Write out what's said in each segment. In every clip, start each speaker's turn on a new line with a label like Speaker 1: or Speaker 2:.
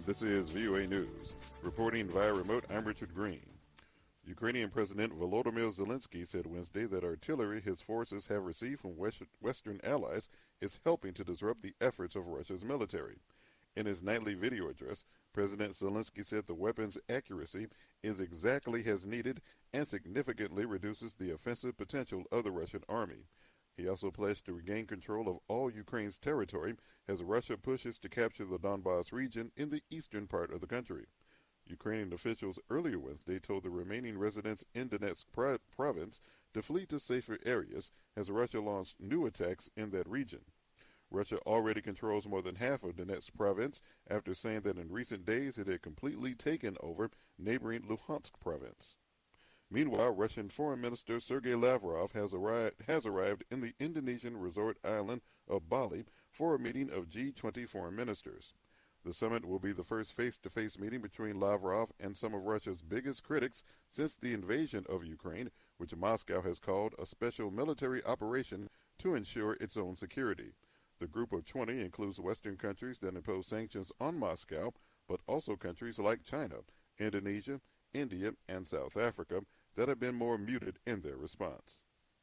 Speaker 1: This is VOA News. Reporting via remote, I'm Richard Green. Ukrainian President Volodymyr Zelensky said Wednesday that artillery his forces have received from Western allies is helping to disrupt the efforts of Russia's military. In his nightly video address, President Zelensky said the weapon's accuracy is exactly as needed and significantly reduces the offensive potential of the Russian army. He also pledged to regain control of all Ukraine's territory as Russia pushes to capture the Donbas region in the eastern part of the country. Ukrainian officials earlier Wednesday told the remaining residents in Donetsk province to flee to safer areas as Russia launched new attacks in that region. Russia already controls more than half of Donetsk province after saying that in recent days it had completely taken over neighboring Luhansk province. Meanwhile, Russian Foreign Minister Sergei Lavrov has arrived in the Indonesian resort island of Bali for a meeting of G20 foreign ministers. The summit will be the first face-to-face meeting between Lavrov and some of Russia's biggest critics since the invasion of Ukraine, which Moscow has called a special military operation to ensure its own security. The group of 20 includes Western countries that impose sanctions on Moscow, but also countries like China, Indonesia, India, and South Africa that have been more muted in their response.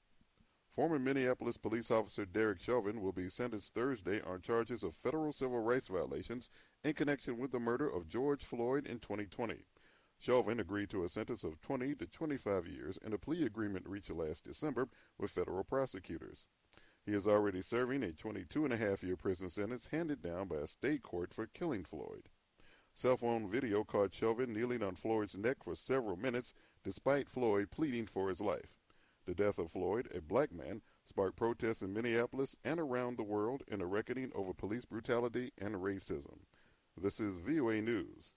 Speaker 1: Former Minneapolis police officer Derek Chauvin will be sentenced Thursday on charges of federal civil rights violations in connection with the murder of George Floyd in 2020. Chauvin agreed to a sentence of 20 to 25 years in a plea agreement reached last December with federal prosecutors. He is already serving a 22-and-a-half-year prison sentence handed down by a state court for killing Floyd. Cell phone video caught Chauvin kneeling on Floyd's neck for several minutes despite Floyd pleading for his life. The death of Floyd, a black man, sparked protests in Minneapolis and around the world in a reckoning over police brutality and racism. This is VOA News.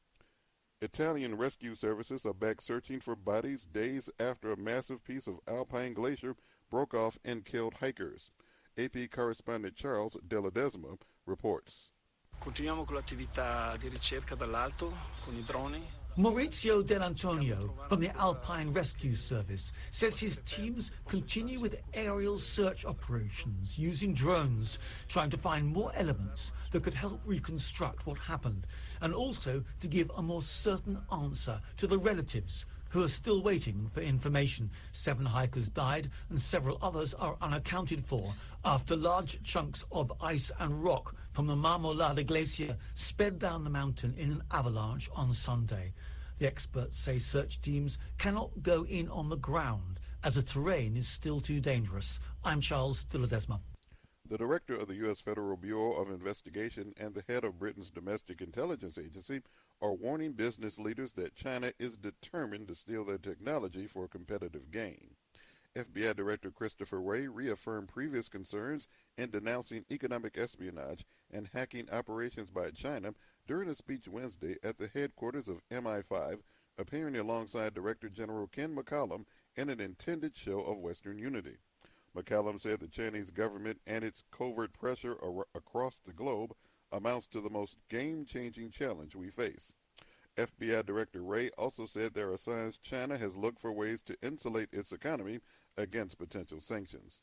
Speaker 1: Italian rescue services are back searching for bodies days after a massive piece of alpine glacier broke off and killed hikers. AP correspondent Charles De Ledesma reports.
Speaker 2: Continuiamo con l'attività di ricerca dall'alto con i droni.
Speaker 3: Maurizio Dell'Antonio from the Alpine Rescue Service says his teams continue with aerial search operations using drones, trying to find more elements that could help reconstruct what happened and also to give a more certain answer to the relatives who are still waiting for information. 7 hikers died and several others are unaccounted for after large chunks of ice and rock from the Marmolada Glacier sped down the mountain in an avalanche on Sunday. The experts say search teams cannot go in on the ground as the terrain is still too dangerous. I'm Charles De Ledesma.
Speaker 1: The director of the U.S. Federal Bureau of Investigation and the head of Britain's Domestic Intelligence Agency are warning business leaders that China is determined to steal their technology for competitive gain. FBI Director Christopher Wray reaffirmed previous concerns in denouncing economic espionage and hacking operations by China during a speech Wednesday at the headquarters of MI5, appearing alongside Director General Ken McCallum in an intended show of Western unity. McCallum said the Chinese government and its covert pressure across the globe amounts to the most game-changing challenge we face. FBI Director Wray also said there are signs China has looked for ways to insulate its economy against potential sanctions.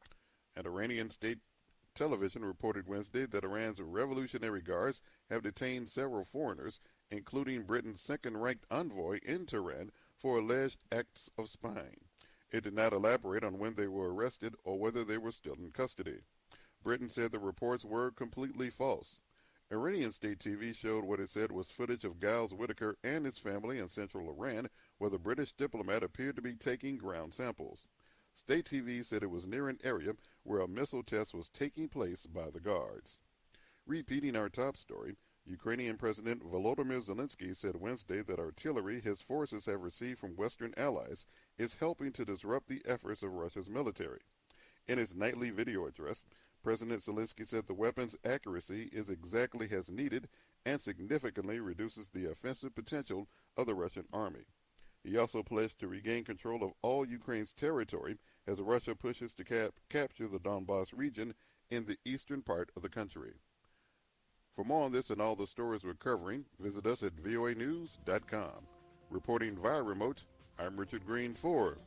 Speaker 1: And Iranian state television reported Wednesday that Iran's Revolutionary Guards have detained several foreigners, including Britain's second-ranked envoy in Tehran, for alleged acts of spying. It did not elaborate on when they were arrested or whether they were still in custody. Britain said the reports were completely false. Iranian state TV showed what it said was footage of Giles Whitaker and his family in central Iran, where the British diplomat appeared to be taking ground samples. State TV said it was near an area where a missile test was taking place by the guards. Repeating our top story, Ukrainian President Volodymyr Zelensky said Wednesday that artillery his forces have received from Western allies is helping to disrupt the efforts of Russia's military. In his nightly video address, President Zelensky said the weapon's accuracy is exactly as needed and significantly reduces the offensive potential of the Russian army. He also pledged to regain control of all Ukraine's territory as Russia pushes to capture the Donbas region in the eastern part of the country. For more on this and all the stories we're covering, visit us at voanews.com. Reporting via remote, I'm Richard Green for